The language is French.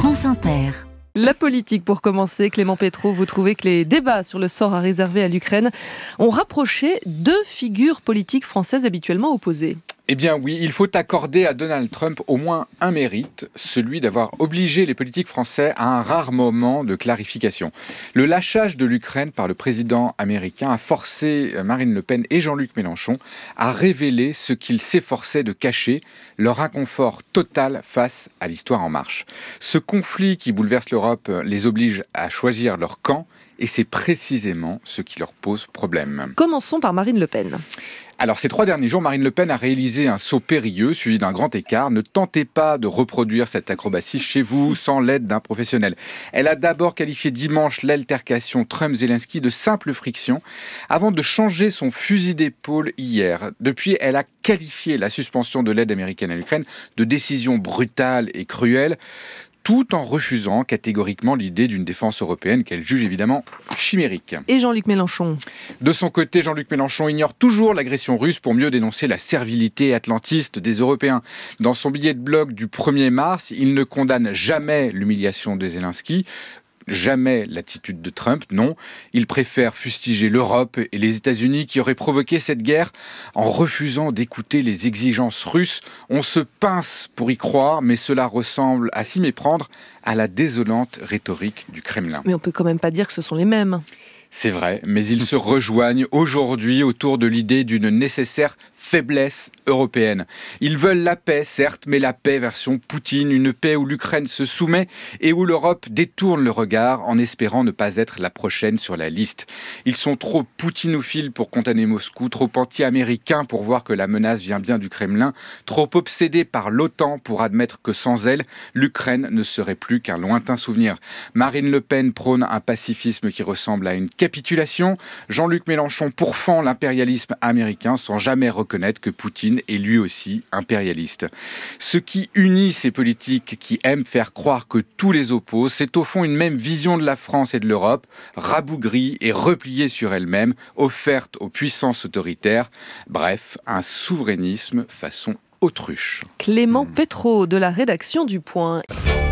France Inter. La politique pour commencer, Clément Pétro, vous trouvez que les débats sur le sort à réserver à l'Ukraine ont rapproché deux figures politiques françaises habituellement opposées. Eh bien oui, il faut accorder à Donald Trump au moins un mérite, celui d'avoir obligé les politiques français à un rare moment de clarification. Le lâchage de l'Ukraine par le président américain a forcé Marine Le Pen et Jean-Luc Mélenchon à révéler ce qu'ils s'efforçaient de cacher, leur inconfort total face à l'histoire en marche. Ce conflit qui bouleverse l'Europe les oblige à choisir leur camp et c'est précisément ce qui leur pose problème. Commençons par Marine Le Pen. Alors, ces 3 derniers jours, Marine Le Pen a réalisé un saut périlleux suivi d'un grand écart. Ne tentez pas de reproduire cette acrobatie chez vous sans l'aide d'un professionnel. Elle a d'abord qualifié dimanche l'altercation Trump-Zelensky de simple friction avant de changer son fusil d'épaule hier. Depuis, elle a qualifié la suspension de l'aide américaine à l'Ukraine de décision brutale et cruelle, tout en refusant catégoriquement l'idée d'une défense européenne qu'elle juge évidemment chimérique. Et Jean-Luc Mélenchon ? De son côté, Jean-Luc Mélenchon ignore toujours l'agression russe pour mieux dénoncer la servilité atlantiste des Européens. Dans son billet de blog du 1er mars, il ne condamne jamais l'humiliation de Zelensky, jamais l'attitude de Trump, non. Il préfère fustiger l'Europe et les États-Unis qui auraient provoqué cette guerre en refusant d'écouter les exigences russes. On se pince pour y croire, mais cela ressemble à s'y méprendre à la désolante rhétorique du Kremlin. Mais on peut quand même pas dire que ce sont les mêmes. C'est vrai, mais ils se rejoignent aujourd'hui autour de l'idée d'une nécessaire faiblesse européenne. Ils veulent la paix, certes, mais la paix version Poutine, une paix où l'Ukraine se soumet et où l'Europe détourne le regard en espérant ne pas être la prochaine sur la liste. Ils sont trop poutinophiles pour condamner Moscou, trop anti-américains pour voir que la menace vient bien du Kremlin, trop obsédés par l'OTAN pour admettre que sans elle, l'Ukraine ne serait plus qu'un lointain souvenir. Marine Le Pen prône un pacifisme qui ressemble à une capitulation. Jean-Luc Mélenchon pourfend l'impérialisme américain sans jamais reconnaître que Poutine est lui aussi impérialiste. Ce qui unit ces politiques qui aiment faire croire que tout les oppose, c'est au fond une même vision de la France et de l'Europe, rabougrie et repliée sur elle-même, offerte aux puissances autoritaires. Bref, un souverainisme façon autruche. Clément Pétro de la rédaction du Point.